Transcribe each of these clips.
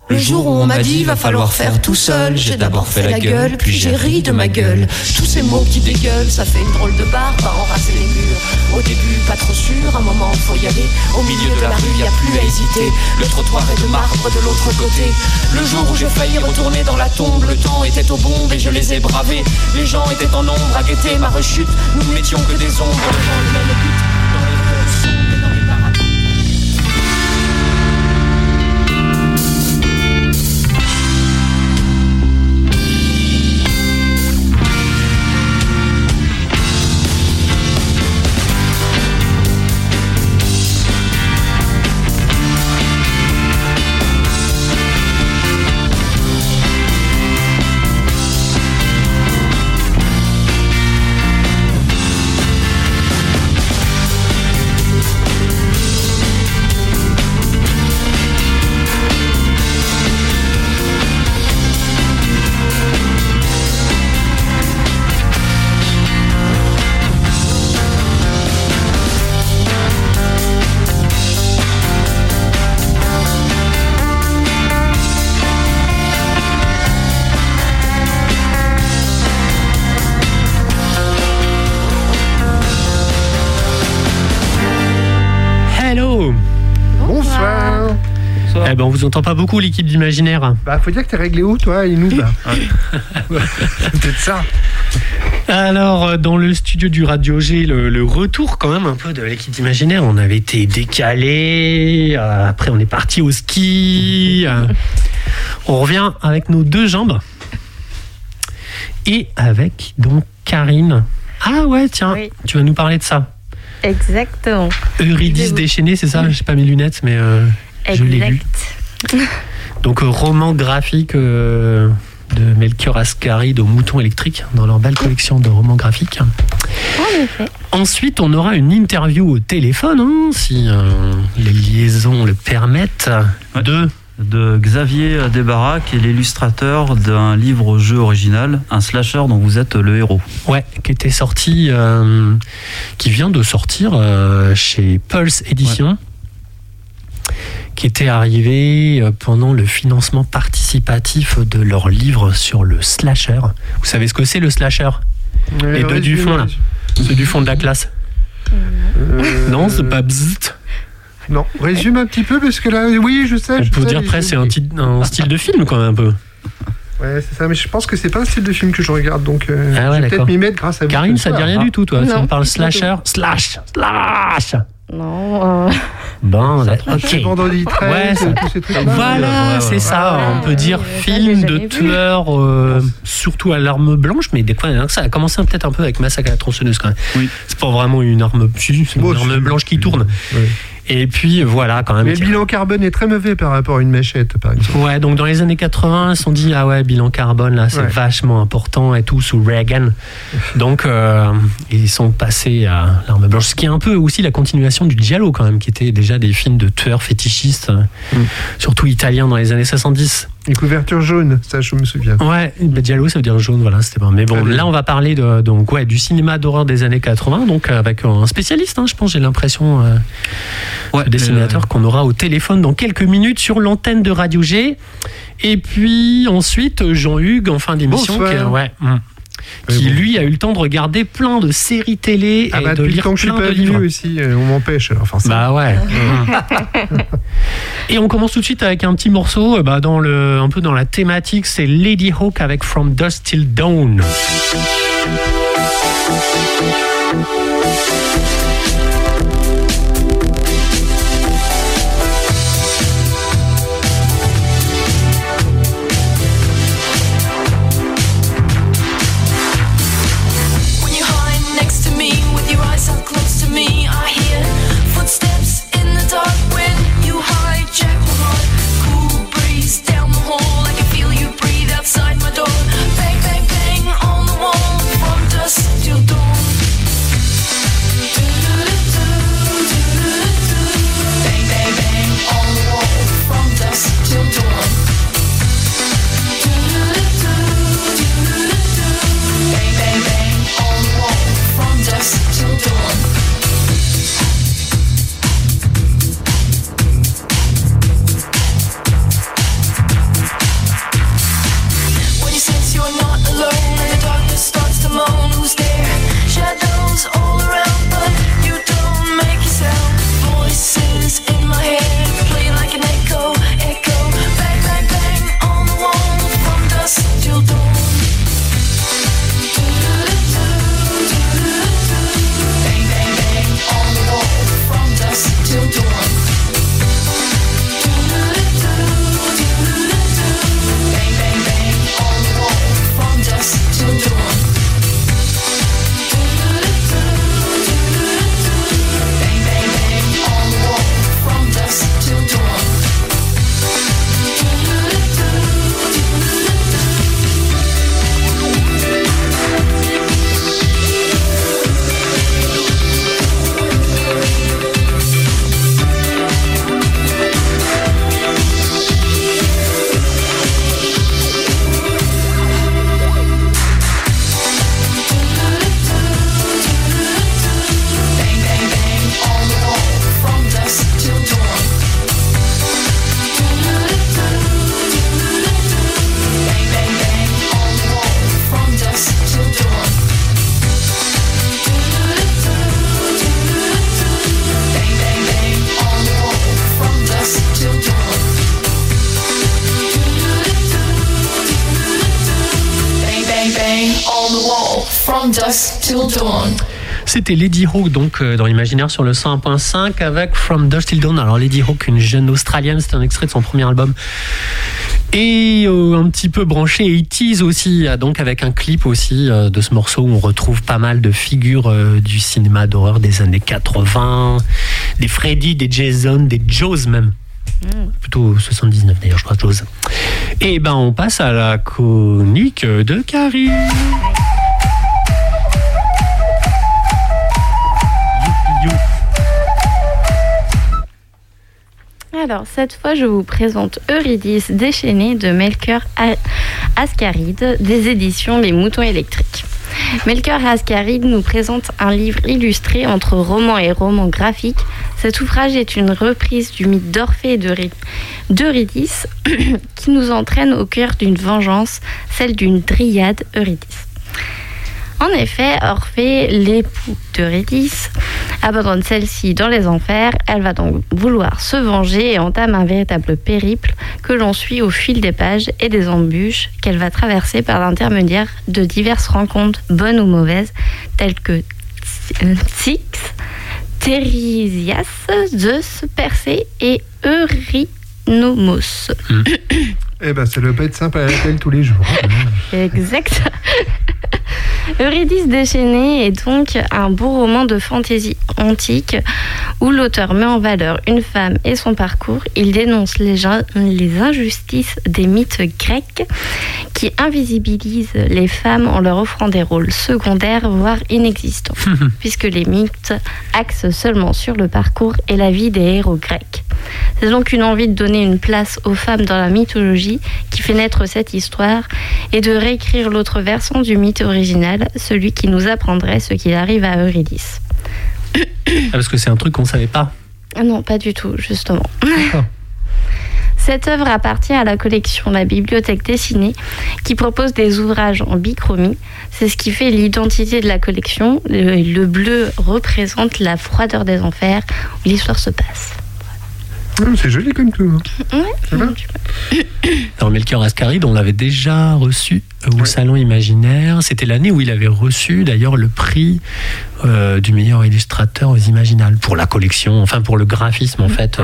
Le jour où on m'a dit va falloir faire tout seul, j'ai d'abord fait la gueule, puis j'ai ri de ma gueule. Tous ces mots qui dégueulent, ça fait une drôle de barbe à enraser les murs. Au début pas trop sûr, un moment faut y aller. Au milieu de la rue y a plus à hésiter. Le trottoir est de marbre de l'autre côté. Le jour où j'ai failli retourner dans la tombe, le temps était aux bombes et je les ai bravés. Les gens étaient en nombre à guetter ma rechute. Nous n'étions que des ombres devant le même but. Dans les rues sombres et dans les paradis. Eh ben on vous entend pas beaucoup l'équipe d'Imaginaire. Bah faut dire que t'es réglé où toi, Inou là. C'est peut-être ça. Alors dans le studio du Radio G, le retour quand même un peu de l'équipe d'Imaginaire. On avait été décalé, après on est parti au ski. On revient avec nos deux jambes. Et avec donc Karine. Ah ouais tiens, oui. Tu vas nous parler de ça. Exactement. Eurydice déchaînée, c'est ça? J'ai pas mes lunettes mais... je l'ai lu. Donc roman graphique de Melchior Ascaride aux moutons électriques dans leur belle collection de romans graphiques. En effet. Ensuite, on aura une interview au téléphone, si les liaisons le permettent, de Xavier Desbarras, qui est l'illustrateur d'un livre-jeu original, un slasher dont vous êtes le héros. Ouais, qui était sorti, qui vient de sortir chez Pulse Édition. Ouais. Qui était arrivé pendant le financement participatif de leur livre sur le slasher. Vous savez ce que c'est le slasher? Les deux du fond là. Ceux du fond de la classe. Non, c'est pas bzzzt. Non, résume un petit peu parce que là, oui, je sais. On peut dire presque c'est un style de film quand même un peu. Ouais, c'est ça, mais je pense que c'est pas un style de film que je regarde, donc je vais peut-être m'y mettre grâce à vous. Karine, ça dit rien du tout, toi. Si on parle slasher, slash. Non. Bon, ok. Vendredi 13, ouais, tous ces trucs. Voilà, c'est ça. On peut dire film de tueur, surtout à l'arme blanche, mais des fois, ça a commencé peut-être un peu avec Massacre à la tronçonneuse quand même. Oui. C'est pas vraiment une arme, c'est une arme blanche qui tourne. Oui. Et puis voilà, quand même. Mais le bilan carbone est très mauvais par rapport à une machette, par exemple. Ouais, donc dans les années 80, ils se sont dit, ah ouais, bilan carbone, là, c'est vachement important et tout, sous Reagan. Donc, ils sont passés à l'arme blanche, ce qui est un peu aussi la continuation du giallo, quand même, qui était déjà des films de tueurs fétichistes, surtout italiens dans les années 70. Les couvertures jaunes, ça je me souviens. Ouais, giallo ça veut dire jaune, voilà, c'était bon. Mais bon, là on va parler du cinéma d'horreur des années 80, donc avec un spécialiste, je pense, j'ai l'impression, dessinateur qu'on aura au téléphone dans quelques minutes sur l'antenne de Radio G. Et ensuite Jean-Hugues en fin d'émission, qui lui a eu le temps de regarder plein de séries télé et de lire plein de livres aussi, on m'empêche alors forcément. Bah ouais. Et on commence tout de suite avec un petit morceau un peu dans la thématique, c'est Lady Hawk avec From Dusk Till Dawn. Outside my door, bang, bang, bang on the wall, from dusk till dawn. From Dusk Till Dawn. C'était Lady Hawk, donc dans l'imaginaire sur le 101.5 avec From Dusk Till Dawn. Alors Lady Hawk, une jeune australienne, c'est un extrait de son premier album. Et un petit peu branché 80s aussi, donc avec un clip aussi de ce morceau où on retrouve pas mal de figures du cinéma d'horreur des années 80, des Freddy, des Jason, des Jaws même. Plutôt 79 d'ailleurs, je crois, Jaws. Et ben on passe à la chronique de Carrie. Alors, cette fois, je vous présente Eurydice déchaînée de Melchior Ascaride, des éditions Les Moutons Électriques. Melchior Ascaride nous présente un livre illustré entre roman et roman graphique. Cet ouvrage est une reprise du mythe d'Orphée et d'Eurydice qui nous entraîne au cœur d'une vengeance, celle d'une dryade Eurydice. En effet, Orphée, l'époux d'Eurydice, abandonne celle-ci dans les enfers. Elle va donc vouloir se venger et entame un véritable périple que l'on suit au fil des pages et des embûches qu'elle va traverser par l'intermédiaire de diverses rencontres, bonnes ou mauvaises, telles que Styx, Thérésias, Zeus, Persée et Eurynomos. Eh ben, ça doit pas être simple à l'appel tous les jours. Exact. Eurydice déchaînée est donc un beau roman de fantaisie antique où l'auteur met en valeur une femme et son parcours. Il dénonce les injustices des mythes grecs qui invisibilisent les femmes en leur offrant des rôles secondaires, voire inexistants, puisque les mythes axent seulement sur le parcours et la vie des héros grecs. C'est donc une envie de donner une place aux femmes dans la mythologie qui fait naître cette histoire et de réécrire l'autre versant du mythe original, celui qui nous apprendrait ce qu'il arrive à Eurydice. Parce que c'est un truc qu'on ne savait pas. Non, pas du tout, justement. D'accord. Cette œuvre appartient à la collection La Bibliothèque dessinée qui propose des ouvrages en bichromie. C'est ce qui fait l'identité de la collection. Le bleu représente la froideur des enfers où l'histoire se passe. C'est joli comme tout. Ouais, dans Melchior Ascaride, on l'avait déjà reçu au Salon Imaginaire. C'était l'année où il avait reçu d'ailleurs le prix du meilleur illustrateur aux Imaginales pour la collection, enfin pour le graphisme en fait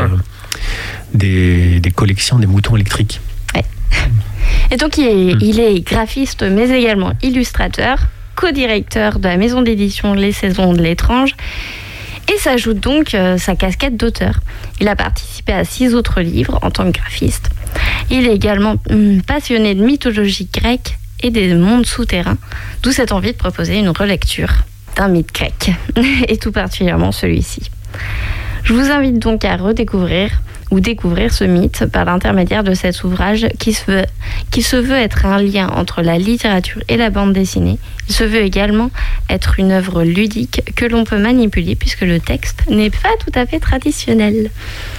des collections des moutons électriques. Ouais. Et donc il est graphiste mais également illustrateur, co-directeur de la maison d'édition Les Saisons de l'étrange. Et s'ajoute donc sa casquette d'auteur. Il a participé à 6 autres livres en tant que graphiste. Il est également passionné de mythologie grecque et des mondes souterrains, d'où cette envie de proposer une relecture d'un mythe grec, et tout particulièrement celui-ci. Je vous invite donc à redécouvrir ou découvrir ce mythe par l'intermédiaire de cet ouvrage qui se veut être un lien entre la littérature et la bande dessinée. Il se veut également être une œuvre ludique que l'on peut manipuler puisque le texte n'est pas tout à fait traditionnel.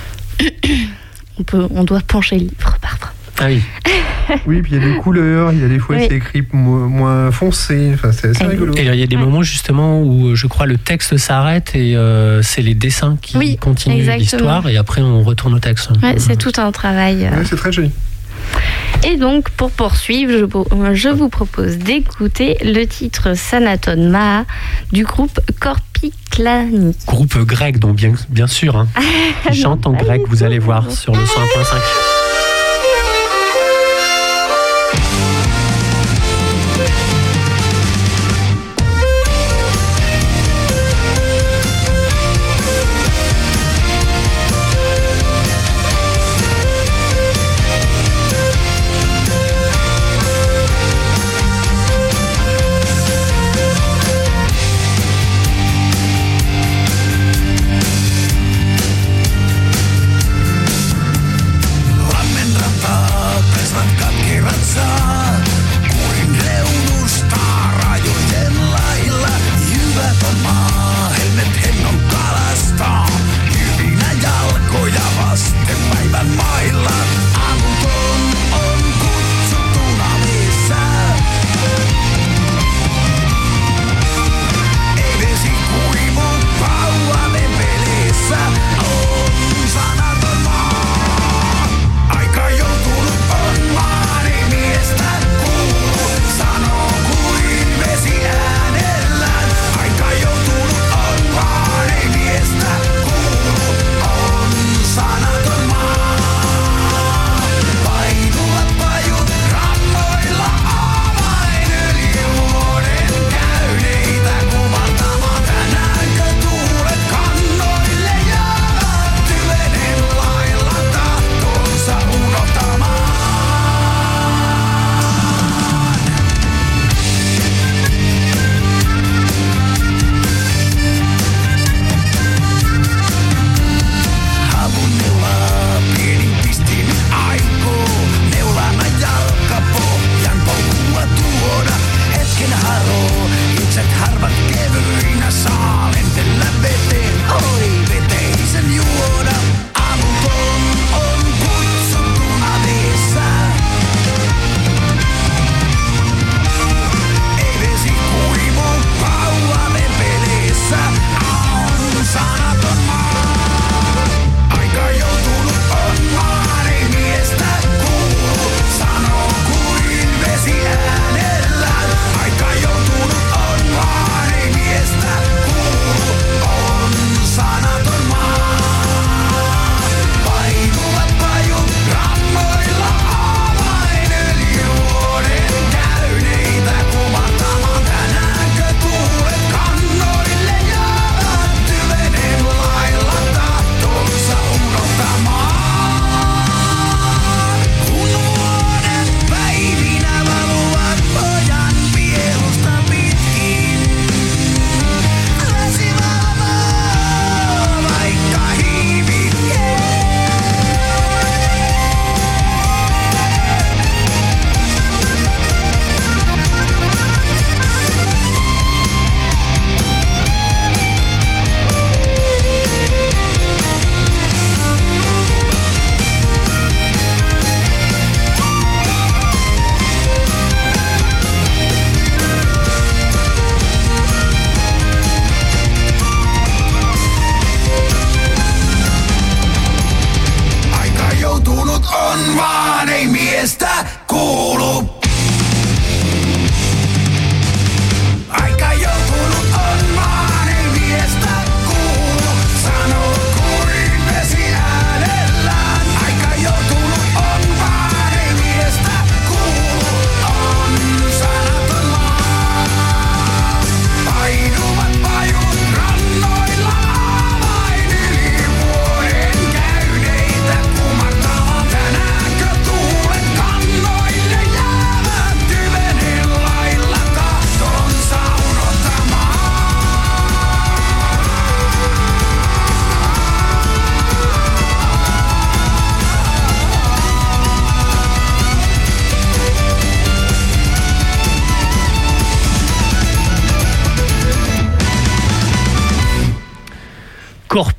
On doit pencher le livre parfois. Ah oui. Oui, puis il y a des couleurs, il y a des fois c'est écrit moins foncé, enfin, c'est assez rigolo. Et il y a des moments justement où je crois le texte s'arrête et c'est les dessins qui continuent l'histoire et après on retourne au texte. Ouais, c'est tout un travail. Ouais, c'est très joli. Et donc, pour poursuivre, je vous propose d'écouter le titre Sanaton Maha du groupe Korpiklani. Groupe grec, donc bien sûr. Hein. Qui chante en grec, vous allez voir sur le 101.5.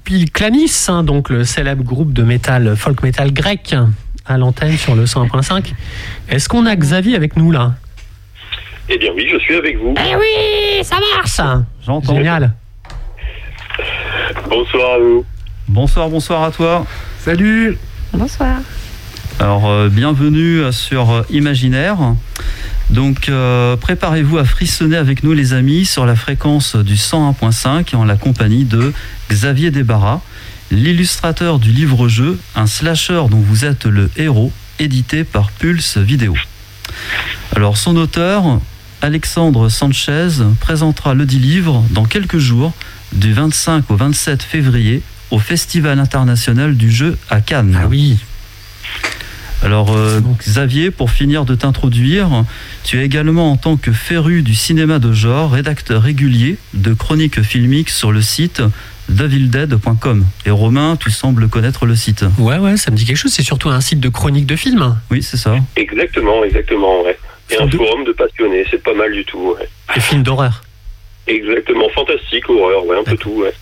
Pil Clanis, donc le célèbre groupe de métal, folk metal grec, à l'antenne sur le 101.5. Est-ce qu'on a Xavier avec nous là ? Eh bien oui, je suis avec vous. Eh oui, ça marche. J'entends. Génial. Bonsoir à vous. Bonsoir à toi. Salut. Bonsoir. Alors, bienvenue sur Imaginaire. Donc, préparez-vous à frissonner avec nous, les amis, sur la fréquence du 101.5 en la compagnie de Xavier Desbarras, l'illustrateur du livre-jeu, un slasher dont vous êtes le héros, édité par Pulse Vidéo. Alors, son auteur, Alexandre Sanchez, présentera le dit livre dans quelques jours, du 25 au 27 février, au Festival international du jeu à Cannes. Ah oui. Alors Xavier, pour finir de t'introduire, tu es également en tant que féru du cinéma de genre, rédacteur régulier de chroniques filmiques sur le site thevildead.com. Et Romain, tu sembles connaître le site. Ouais, ça me dit quelque chose, c'est surtout un site de chroniques de films. Oui, c'est ça. Exactement, ouais. Et un forum de passionnés, c'est pas mal du tout, ouais. Les films d'horreur. Exactement, fantastique, horreur, ouais, un peu tout, ouais.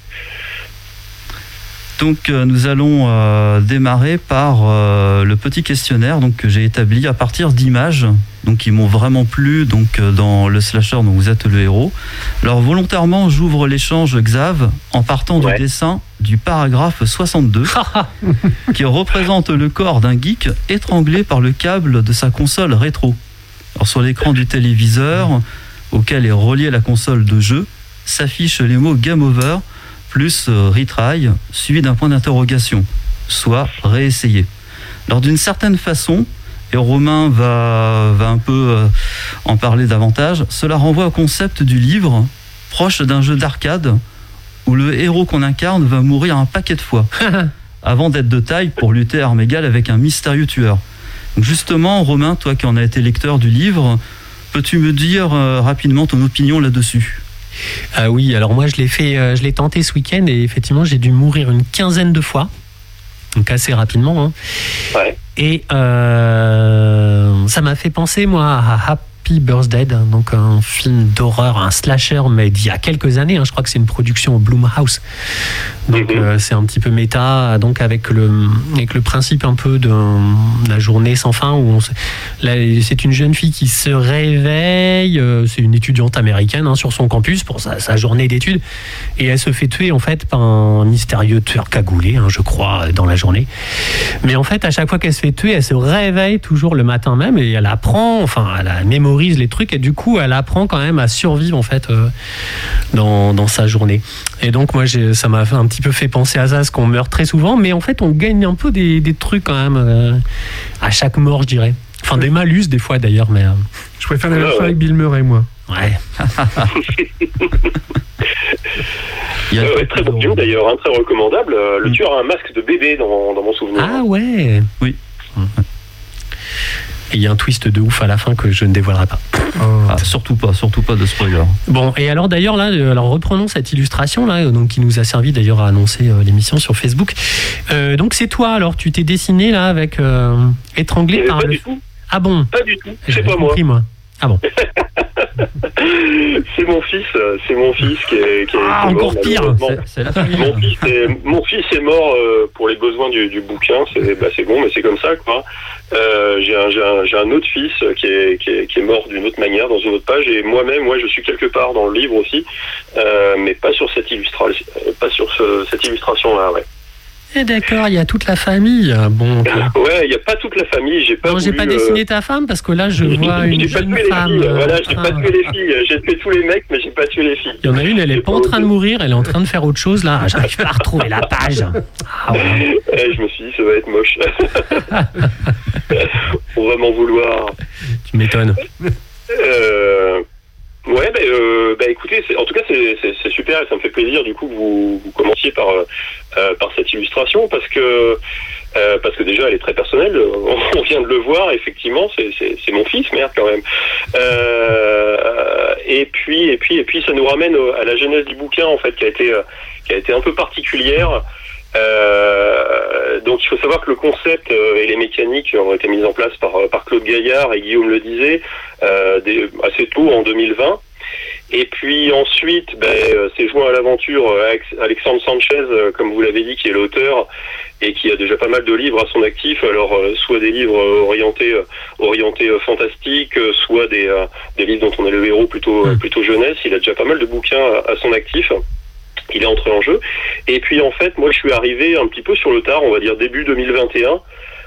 Donc nous allons démarrer par le petit questionnaire que j'ai établi à partir d'images qui m'ont vraiment plu dans le slasher dont vous êtes le héros. Alors volontairement j'ouvre l'échange Xav en partant du dessin du paragraphe 62 qui représente le corps d'un geek étranglé par le câble de sa console rétro. Alors sur l'écran du téléviseur auquel est reliée la console de jeu s'affichent les mots Game Over plus retry, suivi d'un point d'interrogation, soit réessayer. Alors d'une certaine façon, et Romain va un peu en parler davantage, cela renvoie au concept du livre, proche d'un jeu d'arcade, où le héros qu'on incarne va mourir un paquet de fois, avant d'être de taille pour lutter à armes égales avec un mystérieux tueur. Donc justement, Romain, toi qui en as été lecteur du livre, peux-tu me dire rapidement ton opinion là-dessus ? Ah oui, alors moi je l'ai tenté ce week-end et effectivement j'ai dû mourir une quinzaine de fois, donc assez rapidement. Ouais. Et ça m'a fait penser moi à Happy Birthday, donc un film d'horreur, un slasher, mais d'il y a quelques années. Je crois que c'est une production Blumhouse. Donc c'est un petit peu méta, donc avec le principe un peu de la journée sans fin où c'est une jeune fille qui se réveille, c'est une étudiante américaine sur son campus pour sa journée d'études, et elle se fait tuer en fait par un mystérieux tueur cagoulé, je crois, dans la journée. Mais en fait, à chaque fois qu'elle se fait tuer, elle se réveille toujours le matin même et elle apprend, elle mémorise les trucs et du coup, elle apprend quand même à survivre en fait dans sa journée. Et donc moi, ça m'a un petit peu fait penser à ça, parce qu'on meurt très souvent, mais en fait on gagne un peu des trucs quand même à chaque mort, je dirais. Enfin des malus des fois d'ailleurs, mais je préfère la version avec Bill Murray, moi. Ouais. Très bon film d'ailleurs, très recommandable. Le tueur a un masque de bébé dans mon souvenir. Ah ouais. Oui. Et il y a un twist de ouf à la fin que je ne dévoilerai pas. Surtout pas de spoiler. Bon, et alors d'ailleurs là, reprenons cette illustration là, donc qui nous a servi d'ailleurs à annoncer l'émission sur Facebook. Donc c'est toi, alors tu t'es dessiné là avec étranglé par pas du tout. Ah bon? Pas du tout. J'ai pas compris, moi. Ah bon. C'est mon fils qui est encore mort, pire. C'est la famille. Mon fils est mort pour les besoins du bouquin. C'est bon, mais c'est comme ça, quoi. J'ai un autre fils qui est mort d'une autre manière dans une autre page, et moi-même, je suis quelque part dans le livre aussi, mais pas sur cette illustration, cette illustration-là, ouais. Et d'accord, il y a toute la famille. Bon. Okay. Ouais, il n'y a pas toute la famille. J'ai pas dessiné ta femme parce que là, je vois une jeune femme. Voilà, j'ai pas tué les filles. J'ai tué tous les mecs, mais j'ai pas tué les filles. Il y en a une, elle est pas en train de mourir, elle est en train de faire autre chose là. J'arrive pas à retrouver la page. Ah ouais. Je me suis dit, ça va être moche. On va m'en vouloir. Tu m'étonnes. Ouais, écoutez, en tout cas c'est super et ça me fait plaisir du coup que vous commenciez par cette illustration parce que déjà elle est très personnelle. On vient de le voir, effectivement, c'est mon fils, merde quand même. Et puis ça nous ramène à la genèse du bouquin en fait qui a été un peu particulière. Donc il faut savoir que le concept et les mécaniques ont été mises en place par Claude Gaillard, et Guillaume le disait assez tôt en 2020. Et puis ensuite, s'est joint à l'aventure Alexandre Sanchez, comme vous l'avez dit, qui est l'auteur et qui a déjà pas mal de livres à son actif. Alors, soit des livres orientés fantastique, soit des livres dont on est le héros plutôt jeunesse. Il a déjà pas mal de bouquins à son actif. Il est entré en jeu. Et puis en fait, moi je suis arrivé un petit peu sur le tard, on va dire début 2021.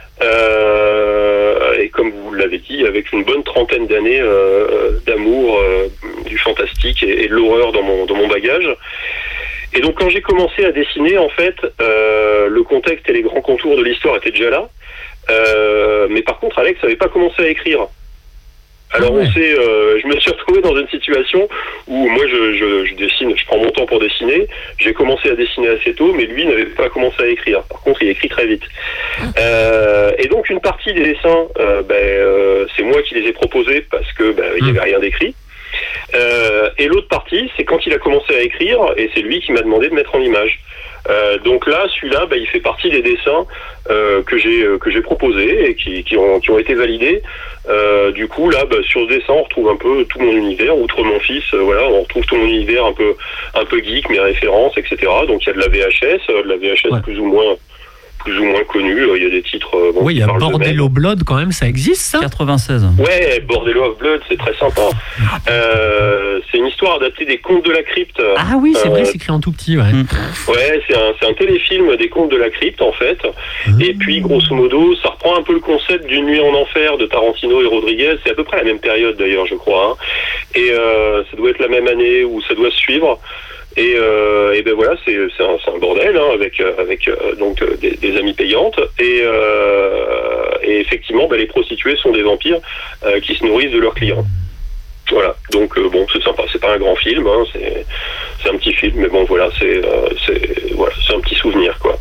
Et comme vous l'avez dit, avec une bonne trentaine d'années d'amour du fantastique et de l'horreur dans mon bagage. Et donc quand j'ai commencé à dessiner, en fait, le contexte et les grands contours de l'histoire étaient déjà là. Mais par contre, Alex n'avait pas commencé à écrire. Alors je me suis retrouvé dans une situation où moi je dessine, je prends mon temps pour dessiner. J'ai commencé à dessiner assez tôt, mais lui n'avait pas commencé à écrire. Par contre, il écrit très vite. Et donc une partie des dessins, c'est moi qui les ai proposés parce que il n'y avait rien d'écrit. Et l'autre partie, c'est quand il a commencé à écrire, et c'est lui qui m'a demandé de mettre en image. Donc là, celui-là, il fait partie des dessins que j'ai proposés et qui ont été validés. Du coup, là, sur ce dessin, on retrouve un peu tout mon univers, outre mon fils. On retrouve tout mon univers un peu geek, mes références, etc. Donc il y a de la VHS plus ou moins connu. Il y a des titres. Oui, il y a Bordello Blood quand même, ça existe ça ? 96. Ouais, Bordello of Blood, c'est très sympa. C'est une histoire adaptée des Contes de la Crypte. Ah oui, c'est vrai, c'est écrit en tout petit, ouais. Ouais, c'est un téléfilm des Contes de la Crypte en fait. Et puis grosso modo, ça reprend un peu le concept d'une nuit en enfer de Tarantino et Rodriguez. C'est à peu près la même période d'ailleurs, je crois. Et ça doit être la même année où ça doit se suivre. Et voilà, c'est un bordel avec donc des amies payantes et effectivement les prostituées sont des vampires qui se nourrissent de leurs clients. Voilà, donc c'est sympa, c'est pas un grand film, c'est un petit film, mais bon voilà, c'est un petit souvenir quoi.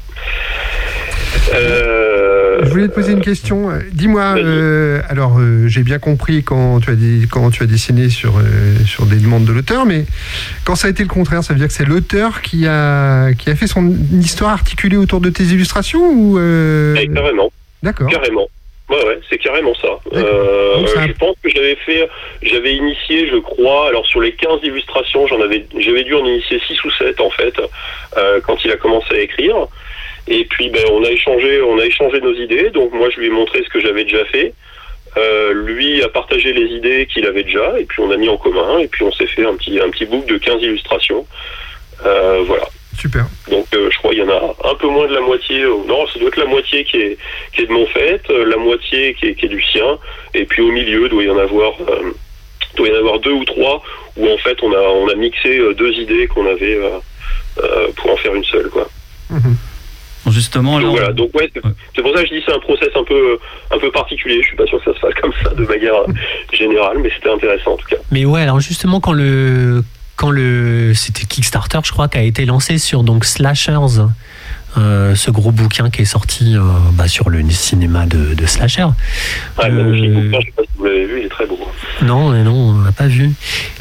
Je voulais te poser une question. Dis-moi, j'ai bien compris quand tu as dessiné sur des demandes de l'auteur, mais quand ça a été le contraire, ça veut dire que c'est l'auteur qui a fait son histoire articulée autour de tes illustrations ou Carrément. D'accord. Carrément. Ouais, c'est carrément ça. Je pense que j'avais initié, je crois, alors sur les 15 illustrations, j'avais dû en initier 6 ou 7 en fait, quand il a commencé à écrire. Et puis on a échangé nos idées, donc moi je lui ai montré ce que j'avais déjà fait. Lui a partagé les idées qu'il avait déjà, et puis on a mis en commun, et puis on s'est fait un petit book de 15 illustrations. Voilà. Super. Donc je crois qu'il y en a un peu moins de la moitié, non, ça doit être la moitié qui est de mon fait, la moitié qui est du sien, et puis au milieu doit y en avoir 2 ou 3 où en fait on a mixé 2 idées qu'on avait pour en faire une seule quoi. Justement, donc voilà, donc c'est pour ça que je dis c'est un process un peu particulier. Je suis pas sûr que ça se fasse comme ça de manière générale, mais c'était intéressant en tout cas. Mais ouais, alors justement quand c'était Kickstarter, je crois, qui a été lancé sur donc Slashers, ce gros bouquin qui est sorti sur le cinéma de Slasher. Ouais, magnifique bouquin, je sais pas si vous l'avez vu, il est très beau. Non, on l'a pas vu.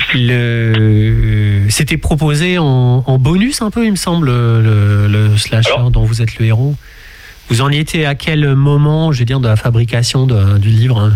C'était proposé en bonus un peu, il me semble, le Slasher dont vous êtes le héros. Vous en y étiez à quel moment, je veux dire, de la fabrication du livre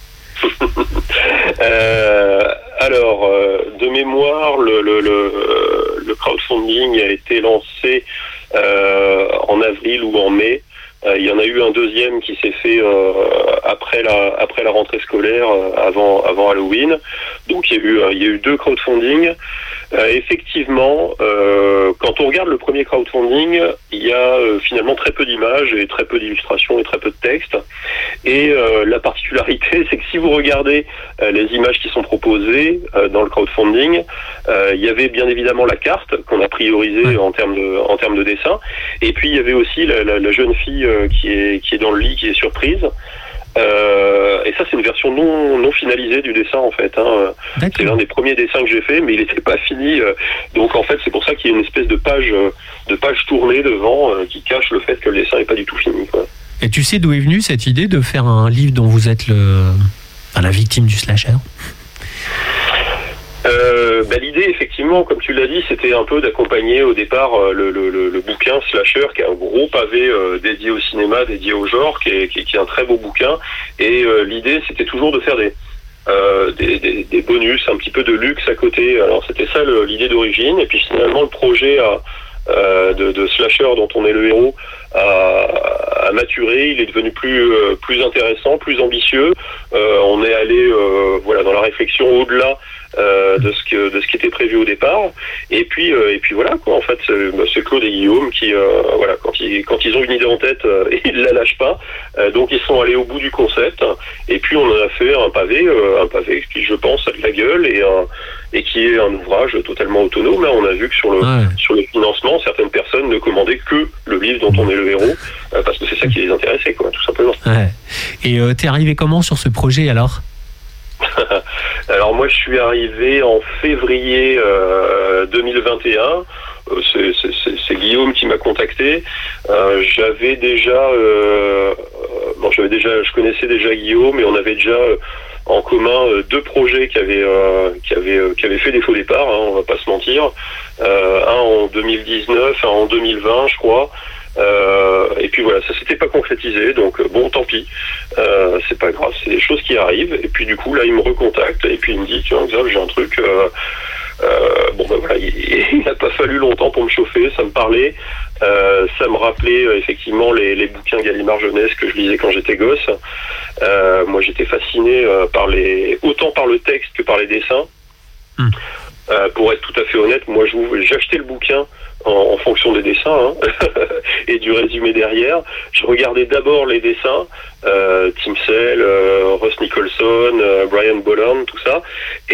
Alors, de mémoire, le crowdfunding a été lancé en avril ou en mai. Il y en a eu un deuxième qui s'est fait après la rentrée scolaire, avant Halloween. Donc il y a eu 2 crowdfunding. Effectivement, quand on regarde le premier crowdfunding, il y a finalement très peu d'images et très peu d'illustrations et très peu de texte. Et la particularité, c'est que si vous regardez les images qui sont proposées dans le crowdfunding, il y avait bien évidemment la carte qu'on a priorisée en termes de dessin. Et puis il y avait aussi la jeune fille qui est dans le lit, qui est surprise. Et ça, c'est une version non finalisée du dessin en fait. C'est l'un des premiers dessins que j'ai fait, mais il n'était pas fini. Donc en fait, c'est pour ça qu'il y a une espèce de page tournée devant qui cache le fait que le dessin n'est pas du tout fini, quoi. Et tu sais d'où est venue cette idée de faire un livre dont vous êtes la victime du slasher ? L'idée, effectivement, comme tu l'as dit, c'était un peu d'accompagner au départ le bouquin Slasher, qui est un gros pavé dédié au cinéma, dédié au genre, qui est un très beau bouquin. Et l'idée, c'était toujours de faire des bonus, un petit peu de luxe à côté. Alors c'était ça l'idée d'origine, et puis finalement le projet de slasher dont on est le héros a maturé, il est devenu plus intéressant, plus ambitieux. On est allé dans la réflexion au-delà de ce qui était prévu au départ. Et puis voilà quoi. En fait, c'est Claude et Guillaume qui quand ils ont une idée en tête, ils la lâchent pas. Donc ils sont allés au bout du concept. Et puis on en a fait un pavé qui, je pense, a de la gueule et qui est un ouvrage totalement autonome. Là, on a vu que sur le financement, certaines personnes ne commandaient que le livre dont on est le héros, parce que c'est ça qui les intéressait, quoi, tout simplement. Ouais. Et t'es arrivé comment sur ce projet alors? Alors moi, je suis arrivé en février 2021. C'est Guillaume qui m'a contacté. Je connaissais déjà Guillaume, et on avait déjà en commun deux projets qui avaient fait des faux départs, hein, on va pas se mentir. Un en 2019, un en 2020, je crois. Et puis voilà, ça s'était pas concrétisé, donc bon, tant pis, c'est pas grave, c'est des choses qui arrivent. Et puis du coup là, il me recontacte et puis il me dit tiens, Xav, j'ai un truc. Il n'a pas fallu longtemps pour me chauffer, ça me parlait, ça me rappelait effectivement les bouquins Gallimard jeunesse que je lisais quand j'étais gosse. Moi, j'étais fasciné autant par le texte que par les dessins. Pour être tout à fait honnête, moi j'achetais le bouquin en fonction des dessins et du résumé derrière. Je regardais d'abord les dessins, Tim Sale, Russ Nicholson, Brian Bolland, tout ça,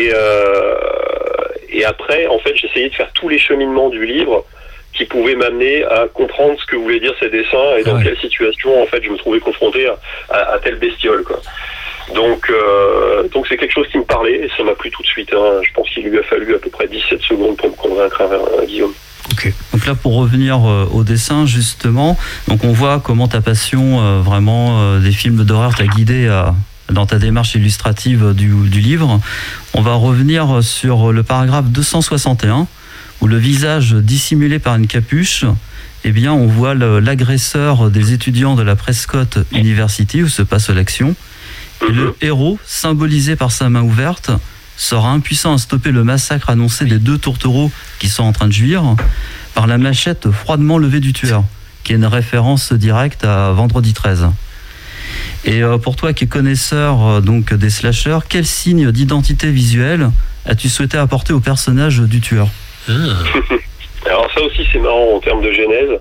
et après, en fait, j'essayais de faire tous les cheminements du livre qui pouvaient m'amener à comprendre ce que voulaient dire ces dessins et dans quelle situation, en fait, je me trouvais confronté à telle bestiole, quoi. Donc c'est quelque chose qui me parlait et ça m'a plu tout de suite. Hein. Je pense qu'il lui a fallu à peu près 17 secondes pour me convaincre, Guillaume. Okay. Donc là, pour revenir au dessin, justement, donc on voit comment ta passion des films d'horreur t'a guidé dans ta démarche illustrative du livre. On va revenir sur le paragraphe 261, où le visage dissimulé par une capuche, eh bien, on voit l'agresseur des étudiants de la Prescott University, où se passe l'action. Et le héros, symbolisé par sa main ouverte, sera impuissant à stopper le massacre annoncé des deux tourtereaux qui sont en train de jouir par la machette froidement levée du tueur, qui est une référence directe à Vendredi 13. Et pour toi qui es connaisseur donc des slashers, quel signe d'identité visuelle as-tu souhaité apporter au personnage du tueur? Alors ça aussi c'est marrant en termes de genèse.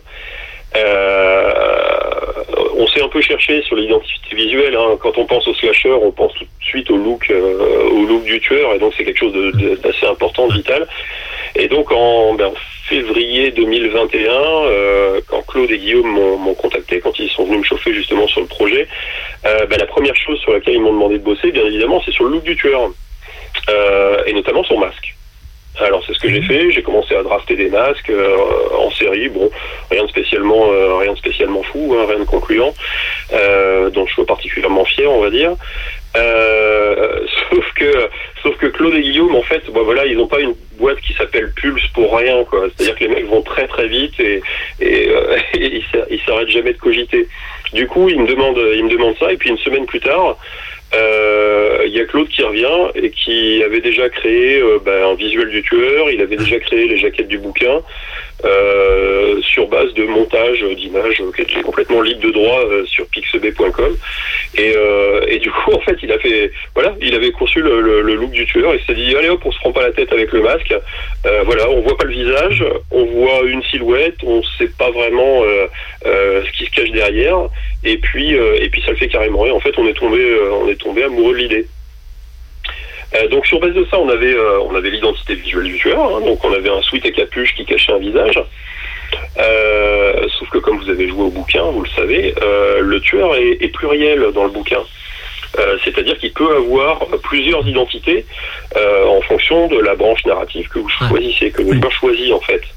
On s'est un peu cherché sur l'identité visuelle. Hein. Quand on pense au slasher, on pense tout de suite au look du tueur, et donc c'est quelque chose d'assez important, de vital. Et donc en février 2021, quand Claude et Guillaume m'ont contacté, quand ils sont venus me chauffer justement sur le projet, la première chose sur laquelle ils m'ont demandé de bosser, bien évidemment, c'est sur le look du tueur, et notamment son masque. Alors c'est ce que j'ai fait, j'ai commencé à drafter des masques en série, bon, rien de spécialement fou, hein, rien de concluant, dont je suis particulièrement fier, on va dire. Sauf que Claude et Guillaume, en fait, ils n'ont pas une boîte qui s'appelle Pulse pour rien, quoi. C'est-à-dire que les mecs vont très très vite et ils s'arrêtent jamais de cogiter. Du coup, ils me demandent ça, et puis une semaine plus tard, il y a Claude qui revient et qui avait déjà créé un visuel du tueur. Il avait déjà créé les jaquettes du bouquin sur base de montage d'images qui étaient complètement libre de droit sur pixb.com, et du coup en fait il avait conçu le look du tueur. Il s'est dit allez hop, on se prend pas la tête avec le masque, on voit pas le visage, on voit une silhouette, on sait pas vraiment ce qui se cache derrière, et puis ça le fait carrément, et en fait on est tombé amoureux de l'idée. Donc sur base de ça, on avait l'identité visuelle du tueur, hein, donc on avait un sweat à capuche qui cachait un visage. Sauf que comme vous avez joué au bouquin, vous le savez, le tueur est pluriel dans le bouquin. C'est-à-dire qu'il peut avoir plusieurs identités en fonction de la branche narrative que vous choisissez, que le joueur choisit en fait.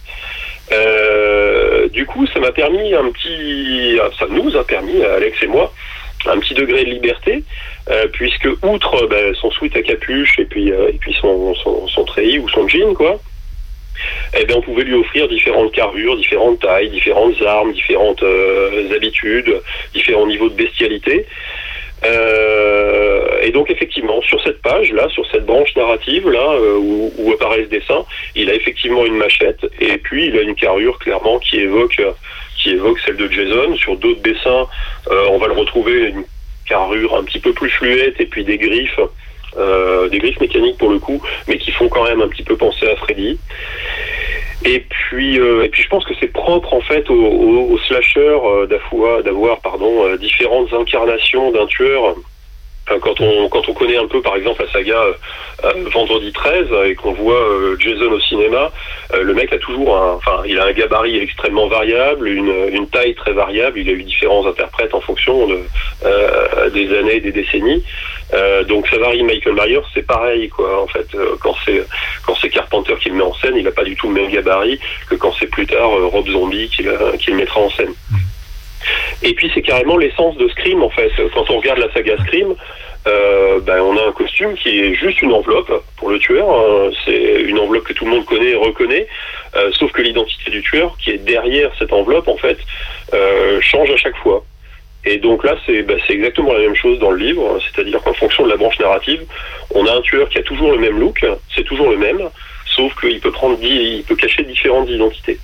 Du coup, ça nous a permis, Alex et moi, un petit degré de liberté, puisque outre son sweat à capuche et puis son treillis ou son jean, quoi, on pouvait lui offrir différentes carrures, différentes tailles, différentes armes, différentes habitudes, différents niveaux de bestialité. Et donc effectivement, sur cette page là, sur cette branche narrative là où apparaît ce dessin, il a effectivement une machette et puis il a une carrure clairement qui évoque celle de Jason. Sur d'autres dessins, on va le retrouver une carrure un petit peu plus fluette et puis des griffes mécaniques pour le coup, mais qui font quand même un petit peu penser à Freddy. Et puis je pense que c'est propre en fait au slasher d'avoir différentes incarnations d'un tueur. Quand on connaît un peu par exemple la saga Vendredi 13 et qu'on voit Jason au cinéma, le mec a toujours il a un gabarit extrêmement variable, une taille très variable, il a eu différents interprètes en fonction des années et des décennies. Donc ça varie. Michael Myers c'est pareil quoi, en fait quand c'est Carpenter qui le met en scène, il n'a pas du tout le même gabarit que quand c'est plus tard Rob Zombie qui le mettra en scène. Et puis c'est carrément l'essence de Scream en fait. Quand on regarde la saga Scream, on a un costume qui est juste une enveloppe pour le tueur. C'est une enveloppe que tout le monde connaît et reconnaît, sauf que l'identité du tueur qui est derrière cette enveloppe en fait change à chaque fois. Et donc là c'est exactement la même chose dans le livre, c'est-à-dire qu'en fonction de la branche narrative, on a un tueur qui a toujours le même look, c'est toujours le même, sauf qu'il peut cacher différentes identités.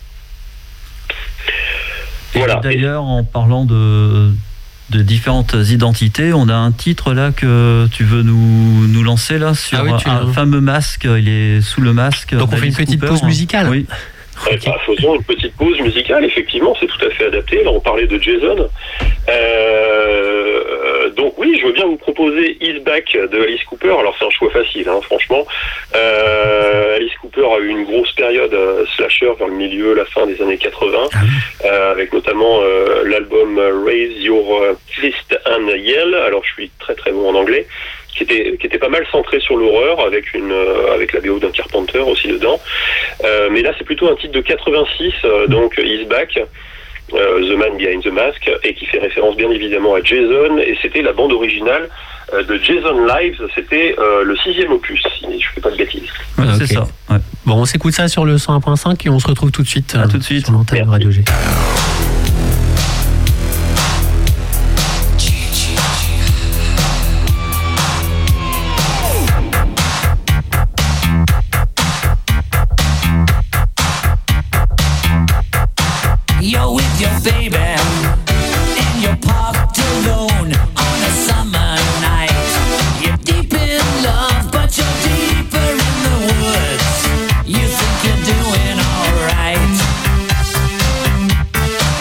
Et voilà. D'ailleurs, en parlant de différentes identités, on a un titre là que tu veux nous lancer là sur un fameux masque. Il est sous le masque. Donc on fait une petite pause musicale. Oui. Okay. Faisons une petite pause musicale, effectivement, c'est tout à fait adapté. Là, on parlait de Jason. Donc oui, je veux bien vous proposer He's Back de Alice Cooper. Alors c'est un choix facile, franchement. Alice Cooper a eu une grosse période slasher vers le milieu, la fin des années 80, avec notamment l'album Raise Your Fist and Yell. Alors je suis très très bon en anglais. Qui était pas mal centré sur l'horreur avec la BO d'un Carpenter aussi dedans. Mais là c'est plutôt un titre de 86, donc He's Back, The Man Behind the Mask, et qui fait référence bien évidemment à Jason, et c'était la bande originale de Jason Lives, c'était le 6e opus, si je fais pas de bêtises. Voilà, c'est ça. Ouais. Bon, on s'écoute ça sur le 101.5 et on se retrouve tout de suite, tout de suite. sur l'antenne de Radio G. You're with your baby and you're parked alone on a summer night. You're deep in love, but you're deeper in the woods. You think you're doing alright.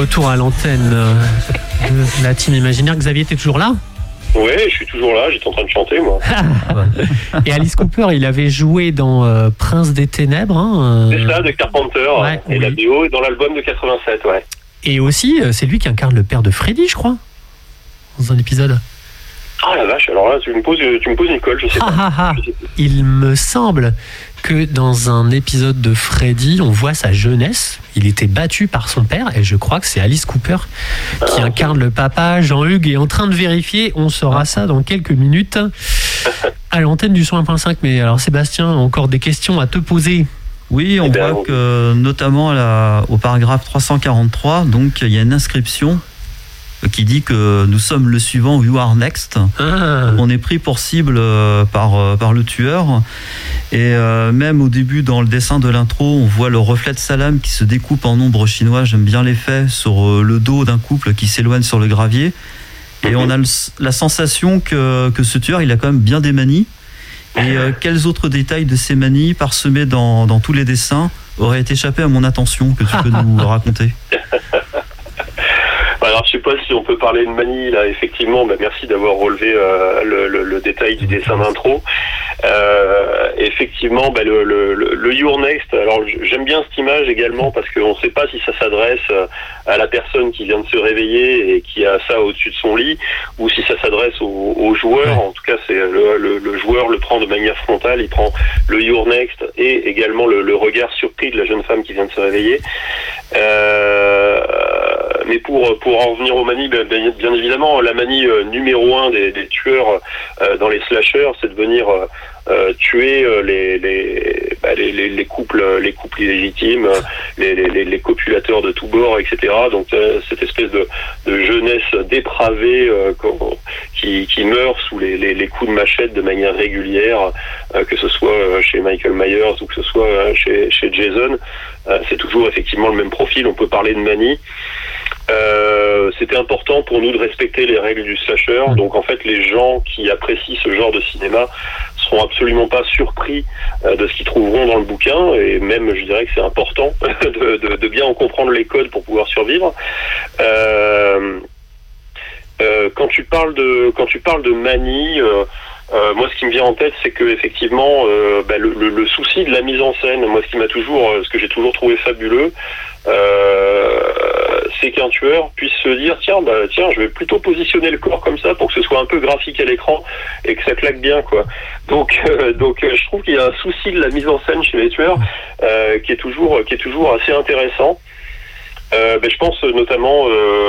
retour à l'antenne de la team Imaginaire. Xavier, t'es toujours là ? Ouais, je suis toujours là, j'étais en train de chanter, moi. Et Alice Cooper, il avait joué dans Prince des Ténèbres. Hein, C'est ça, de Carpenter, et la BO dans l'album de 87, ouais. Et aussi, c'est lui qui incarne le père de Freddy, je crois, dans un épisode. Ah la vache, alors là, tu me poses une colle, je sais pas. Il me semble que dans un épisode de Freddy, on voit sa jeunesse. Il était battu par son père et je crois que c'est Alice Cooper qui incarne le papa. Jean-Hugues est en train de vérifier. On saura ça dans quelques minutes à l'antenne du 101.5. Mais alors Sébastien, encore des questions à te poser. Oui, on voit que notamment au paragraphe 343, donc il y a une inscription qui dit que nous sommes le suivant, you are next. On est pris pour cible par le tueur. Et même au début, dans le dessin de l'intro, on voit le reflet de Salam qui se découpe en ombre chinois. J'aime bien l'effet sur le dos d'un couple qui s'éloigne sur le gravier. Et on a la sensation que ce tueur, il a quand même bien des manies. Et quels autres détails de ces manies parsemés dans tous les dessins auraient échappé à mon attention que tu peux nous raconter? Alors je sais pas si on peut parler de manie là, effectivement, merci d'avoir relevé le détail du dessin d'intro. Effectivement, le Your Next, alors j'aime bien cette image également parce qu'on ne sait pas si ça s'adresse à la personne qui vient de se réveiller et qui a ça au-dessus de son lit, ou si ça s'adresse au joueur. En tout cas, c'est le joueur le prend de manière frontale, il prend le Your Next et également le regard surpris de la jeune femme qui vient de se réveiller. Mais pour en revenir aux manies, bien évidemment, la manie numéro 1 des tueurs dans les slashers, c'est de venir tuer les couples illégitimes, les copulateurs de tous bords, etc. Donc cette espèce de jeunesse dépravée qui meurt sous les coups de machette de manière régulière, que ce soit chez Michael Myers ou que ce soit chez Jason, c'est toujours effectivement le même profil. On peut parler de manie. C'était important pour nous de respecter les règles du slasher. Donc en fait, les gens qui apprécient ce genre de cinéma seront absolument pas surpris de ce qu'ils trouveront dans le bouquin, et même je dirais que c'est important de bien en comprendre les codes pour pouvoir survivre. Quand tu parles de manie, moi ce qui me vient en tête, c'est que effectivement le souci de la mise en scène, moi ce que j'ai toujours trouvé fabuleux, c'est qu'un tueur puisse se dire tiens, je vais plutôt positionner le corps comme ça pour que ce soit un peu graphique à l'écran et que ça claque bien, quoi. Donc je trouve qu'il y a un souci de la mise en scène chez les tueurs qui est toujours assez intéressant. Je pense notamment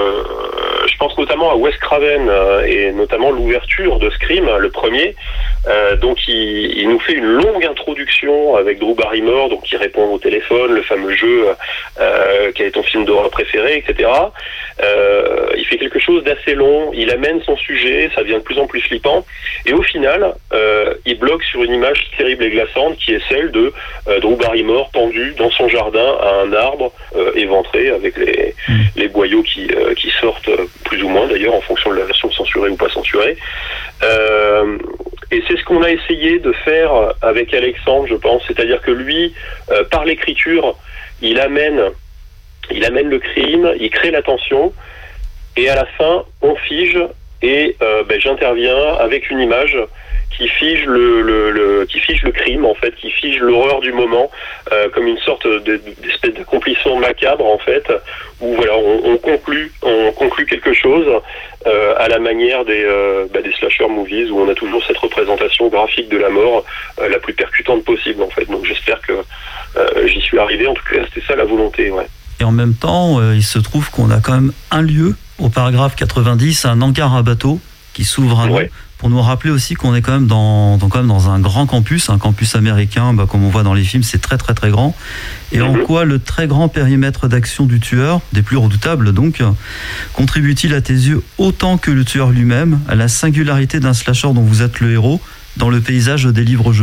à Wes Craven et notamment l'ouverture de Scream, le premier. Donc il nous fait une longue introduction avec Drew Barrymore, donc qui répond au téléphone, le fameux jeu quel est ton film d'horreur préféré, etc. Il fait quelque chose d'assez long, il amène son sujet, ça devient de plus en plus flippant, et au final il bloque sur une image terrible et glaçante qui est celle de Drew Barrymore pendue dans son jardin à un arbre éventré avec les boyaux qui sortent plus ou moins d'ailleurs en fonction de la version censurée ou pas censurée. Et c'est ce qu'on a essayé de faire avec Alexandre, je pense, c'est-à-dire que lui, par l'écriture, il amène le crime, il crée la tension, et à la fin, on fige, et j'interviens avec une image qui fige le crime, en fait, qui fige l'horreur du moment, comme une sorte d'espèce d'accomplissement macabre, en fait, où voilà, on conclut quelque chose à la manière des slasher movies, où on a toujours cette représentation graphique de la mort la plus percutante possible, en fait. Donc j'espère que j'y suis arrivé. En tout cas, c'était ça la volonté, ouais. Et en même temps, il se trouve qu'on a quand même un lieu au paragraphe 90, un hangar à bateau qui s'ouvre à nous, pour nous rappeler aussi qu'on est quand même dans un grand campus, un campus américain, comme on voit dans les films, c'est très très très grand. Et en quoi le très grand périmètre d'action du tueur, des plus redoutables donc, contribue-t-il à tes yeux autant que le tueur lui-même à la singularité d'un slasher dont vous êtes le héros dans le paysage des livres-jeux?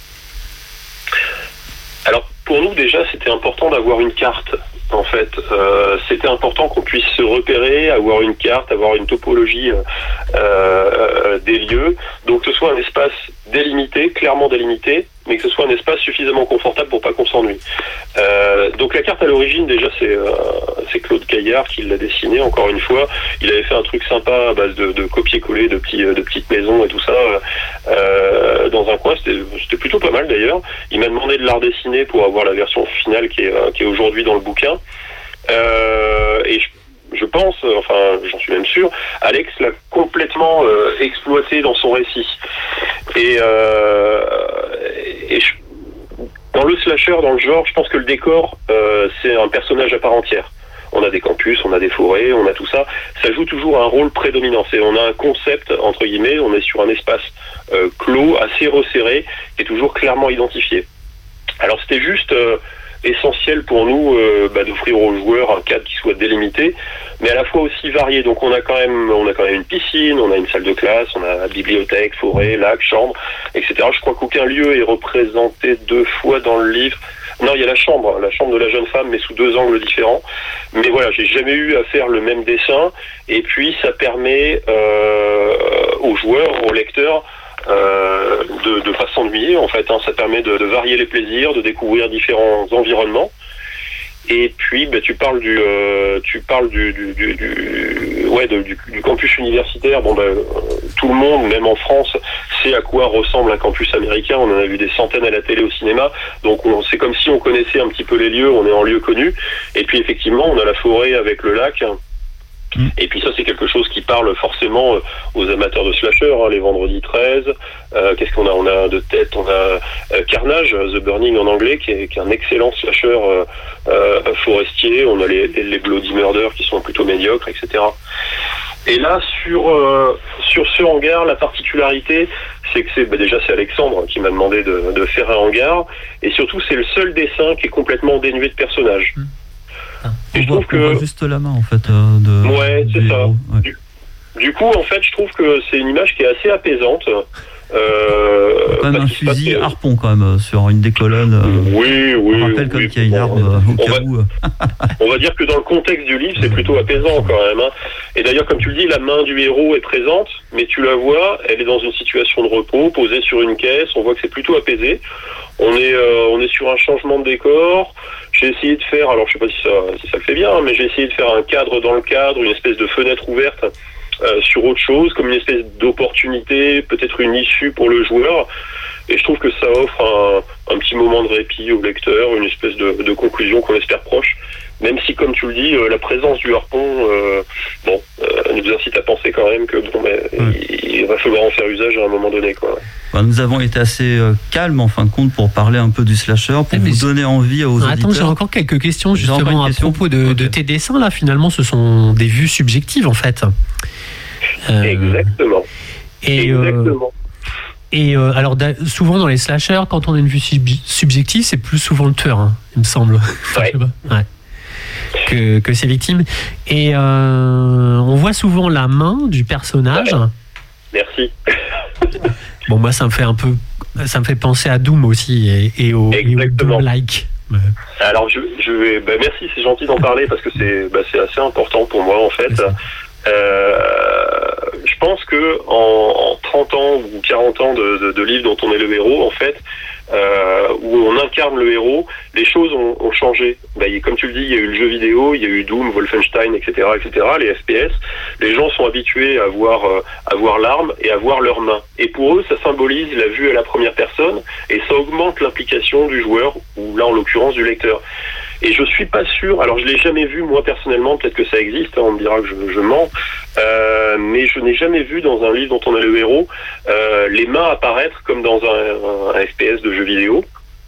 Alors pour nous déjà, c'était important d'avoir une carte. En fait, c'était important qu'on puisse se repérer, avoir une carte, avoir une topologie des lieux. Donc que ce soit un espace délimité, clairement délimité, mais que ce soit un espace suffisamment confortable pour pas qu'on s'ennuie. Donc la carte à l'origine, déjà, c'est Claude Caillard qui l'a dessinée, encore une fois. Il avait fait un truc sympa à base de copier-coller de petites maisons et tout ça dans un coin. C'était plutôt pas mal d'ailleurs. Il m'a demandé de la redessiner pour avoir la version finale qui est aujourd'hui dans le bouquin. Et je pense, enfin j'en suis même sûr, Alex l'a complètement exploité dans son récit. Dans le slasher, dans le genre, je pense que le décor, c'est un personnage à part entière. On a des campus, on a des forêts, on a tout ça. Ça joue toujours un rôle prédominant. On a un concept, entre guillemets, on est sur un espace clos, assez resserré, qui est toujours clairement identifié. Alors c'était juste essentiel pour nous d'offrir aux joueurs un cadre qui soit délimité, mais à la fois aussi varié. Donc on a quand même une piscine, on a une salle de classe, on a bibliothèque, forêt, lac, chambre, etc. Je crois qu'aucun lieu est représenté 2 fois dans le livre. Non, il y a la chambre de la jeune femme, mais sous 2 angles différents. Mais voilà, j'ai jamais eu à faire le même dessin. Et puis ça permet aux joueurs, aux lecteurs, de pas s'ennuyer en fait. Ça permet de varier les plaisirs, de découvrir différents environnements. Et puis tu parles du campus universitaire. Tout le monde, même en France, sait à quoi ressemble un campus américain. On en a vu des centaines à la télé, au cinéma. Donc c'est comme si on connaissait un petit peu les lieux. On est en lieu connu. Et puis effectivement, on a la forêt avec le lac. Et puis ça, c'est quelque chose qui parle forcément aux amateurs de slasher, les vendredis 13. Qu'est-ce qu'on a ? On a de tête, on a Carnage, The Burning en anglais, qui est un excellent slasher forestier. On a les Bloody Murder qui sont plutôt médiocres, etc. Et là, sur ce hangar, la particularité, c'est que c'est Alexandre qui m'a demandé de faire un hangar. Et surtout, c'est le seul dessin qui est complètement dénué de personnages. On voit juste la main en fait. Ouais, c'est ça. Ouais. Du coup, en fait, je trouve que c'est une image qui est assez apaisante. Quand même un fusil harpon quand même sur une des colonnes. Oui. On rappelle comme qu'il y a une arme au cas où. On va dire que dans le contexte du livre, c'est plutôt apaisant quand même. Et d'ailleurs, comme tu le dis, la main du héros est présente, mais tu la vois, elle est dans une situation de repos, posée sur une caisse. On voit que c'est plutôt apaisé. On est sur un changement de décor. J'ai essayé de faire, alors je sais pas si ça le fait bien, mais j'ai essayé de faire un cadre dans le cadre, une espèce de fenêtre ouverte sur autre chose, comme une espèce d'opportunité, peut-être une issue pour le joueur. Et je trouve que ça offre un petit moment de répit au lecteur, une espèce de conclusion qu'on espère proche. Même si, comme tu le dis, la présence du harpon nous incite à penser quand même que il va falloir en faire usage à un moment donné, quoi. Nous avons été assez calmes en fin de compte pour parler un peu du slasher, pour vous donner envie aux auditeurs. Attends, j'ai encore quelques questions justement à propos de tes dessins. Là, finalement, ce sont des vues subjectives en fait. Exactement. Exactement. Alors, souvent dans les slashers, quand on a une vue subjective, c'est plus souvent le tueur, il me semble. Ouais. Que ses victimes. Et on voit souvent la main du personnage. Merci. Bon, moi, ça me fait penser à Doom aussi et au Doom-like. Ouais. Alors, je vais. Merci, c'est gentil d'en parler parce que c'est assez important pour moi en fait. Je pense que en 30 ans ou 40 ans de livres dont on est le héros, en fait, où on incarne le héros, les choses ont changé. Comme tu le dis, il y a eu le jeu vidéo, il y a eu Doom, Wolfenstein, etc., les FPS. Les gens sont habitués à voir l'arme et à voir leurs mains. Et pour eux, ça symbolise la vue à la première personne et ça augmente l'implication du joueur, ou là, en l'occurrence, du lecteur. Et je suis pas sûr, alors je l'ai jamais vu moi personnellement, peut-être que ça existe, on me dira que je mens, mais je n'ai jamais vu dans un livre dont on est le héros les mains apparaître comme dans un FPS de jeu vidéo.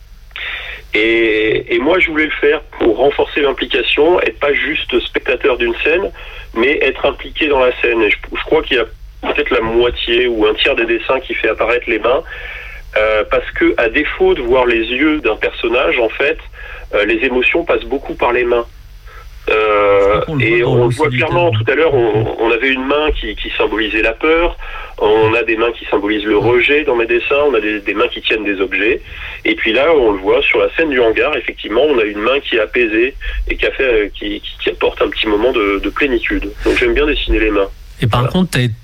Et moi je voulais le faire pour renforcer l'implication, être pas juste spectateur d'une scène, mais être impliqué dans la scène. Et je crois qu'il y a peut-être la moitié ou un tiers des dessins qui fait apparaître les mains, parce que à défaut de voir les yeux d'un personnage, en fait, les émotions passent beaucoup par les mains. Et on le voit clairement tout à l'heure, on avait une main qui symbolisait la peur, on a des mains qui symbolisent le rejet dans mes dessins, on a des mains qui tiennent des objets, et puis là on le voit sur la scène du hangar, effectivement on a une main qui est apaisée et qui apporte un petit moment de plénitude. Donc j'aime bien dessiner les mains. Et par contre,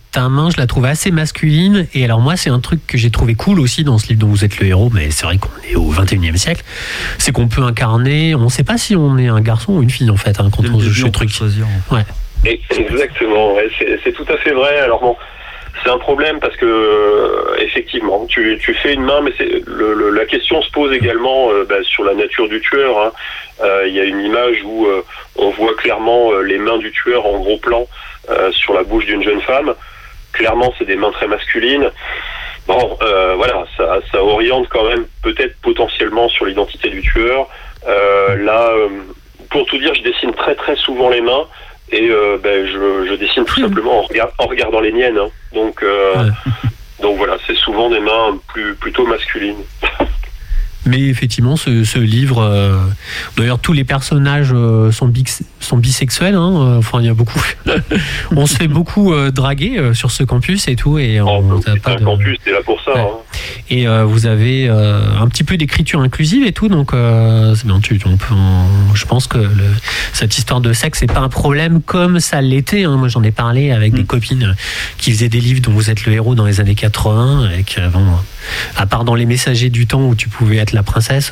ta main, je la trouve assez masculine. Et alors moi, c'est un truc que j'ai trouvé cool aussi dans ce livre dont vous êtes le héros, mais c'est vrai qu'on est au 21e siècle, c'est qu'on peut incarner, on ne sait pas si on est un garçon ou une fille en fait, quand on joue ce truc. Choisir. Ouais. Exactement, ouais, c'est tout à fait vrai. Alors bon, c'est un problème parce que effectivement, tu fais une main, mais la question se pose également sur la nature du tueur. Hein. Il y a une image où on voit clairement les mains du tueur en gros plan sur la bouche d'une jeune femme. Clairement, c'est des mains très masculines. Bon, voilà, ça oriente quand même peut-être potentiellement sur l'identité du tueur. Là, pour tout dire, je dessine très très souvent les mains. Et je dessine tout simplement en regardant les miennes. Hein. Donc voilà, c'est souvent des mains plutôt masculines. Mais effectivement, ce livre, d'ailleurs tous les personnages sont bisexuels. Hein, enfin, il y a beaucoup. On se fait beaucoup draguer sur ce campus et tout. Et campus, c'est là pour ça. Ouais. Hein. Et vous avez un petit peu d'écriture inclusive et tout, donc c'est bien. Je pense que cette histoire de sexe c'est pas un problème comme ça l'était. Hein. Moi, j'en ai parlé avec des copines qui faisaient des livres dont vous êtes le héros dans les années 80, et qu'avant, à part dans Les Messagers du Temps où tu pouvais être la princesse,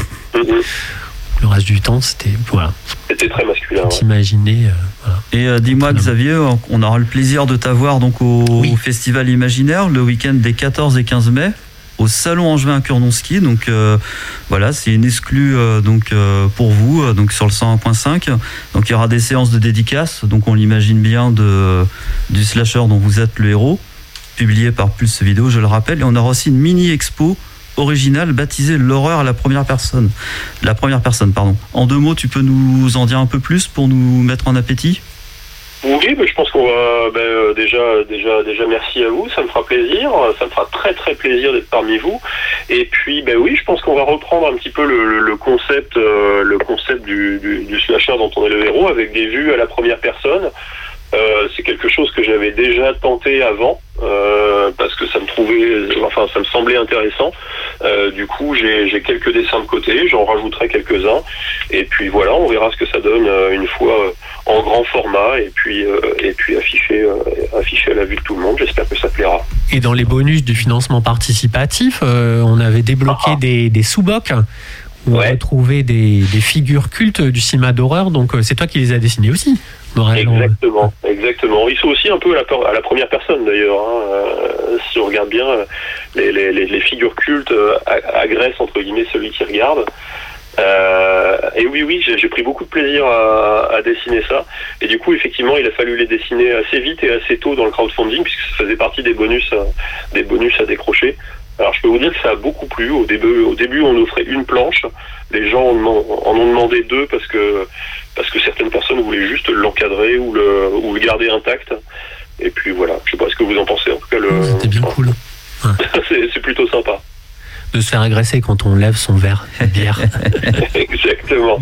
le reste du temps c'était très masculin. T'imaginer. Voilà. Et dis-moi Xavier, on aura le plaisir de t'avoir donc au Festival Imaginaire le week-end des 14 et 15 mai au Salon Angevin à Kurnonski. Donc voilà, c'est une exclue pour vous, donc sur le 101.5. Donc il y aura des séances de dédicaces, donc on l'imagine bien du slasher dont vous êtes le héros, publié par Pulse Vidéo, je le rappelle. Et on aura aussi une mini-expo originale baptisée L'horreur à la première personne. En 2 mots, tu peux nous en dire un peu plus pour nous mettre en appétit ? Oui, je pense qu'on va déjà merci à vous, ça me fera plaisir, ça me fera très très plaisir d'être parmi vous. Et puis je pense qu'on va reprendre un petit peu le concept du slasher dont on est le héros, avec des vues à la première personne. C'est quelque chose que j'avais déjà tenté avant, parce que ça me semblait intéressant. Du coup, j'ai quelques dessins de côté, j'en rajouterai quelques-uns, et puis voilà, on verra ce que ça donne une fois en grand format, et puis affiché à la vue de tout le monde. J'espère que ça plaira. Et dans les bonus du financement participatif, on avait débloqué des sous-bocs. On a retrouvé des figures cultes du cinéma d'horreur, donc c'est toi qui les as dessinées aussi. Exactement. Ils sont aussi un peu à la première personne d'ailleurs. Hein. Si on regarde bien, les figures cultes agressent entre guillemets celui qui regarde. Et oui, j'ai pris beaucoup de plaisir à dessiner ça. Et du coup, effectivement, il a fallu les dessiner assez vite et assez tôt dans le crowdfunding, puisque ça faisait partie des bonus à décrocher. Alors je peux vous dire que ça a beaucoup plu. Au début on offrait une planche. Les gens en ont demandé 2 parce que certaines personnes voulaient juste l'encadrer ou le garder intact. Et puis voilà, je sais pas ce que vous en pensez. En tout cas, c'était bien cool. Ouais. c'est plutôt sympa. De se faire agresser quand on lève son verre de bière. Exactement.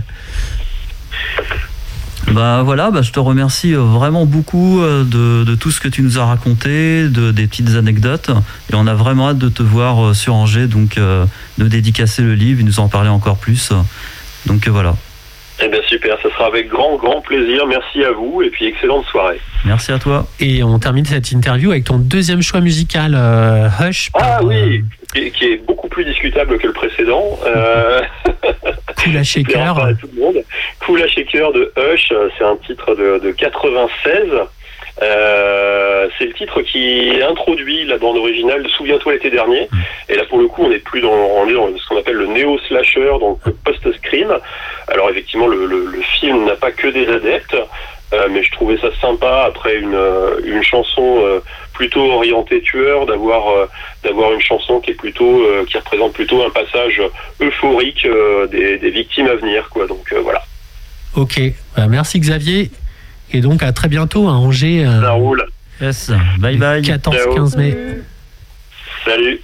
Voilà, je te remercie vraiment beaucoup de tout ce que tu nous as raconté, des petites anecdotes, et on a vraiment hâte de te voir sur Angers, donc de dédicacer le livre et nous en parler encore plus. Donc voilà. Eh bien super, ça sera avec grand plaisir. Merci à vous et puis excellente soirée. Merci à toi. Et on termine cette interview avec ton deuxième choix musical, Hush. Oui, qui est beaucoup plus discutable que le précédent. Cool à Shaker. Cool à Shaker de Hush, c'est un titre de 96. C'est le titre qui introduit la bande originale de Souviens-toi l'été dernier. Et là pour le coup on est plus dans ce qu'on appelle le néo-slasher, donc le post-scream. Alors effectivement le film n'a pas que des adeptes, mais je trouvais ça sympa après une chanson plutôt orientée tueur, d'avoir une chanson qui représente plutôt un passage euphorique des victimes à venir, quoi. Donc voilà. Ok, merci Xavier. Et donc à très bientôt à Angers. Ça roule. Yes. Bye bye. 14-15 mai. Salut.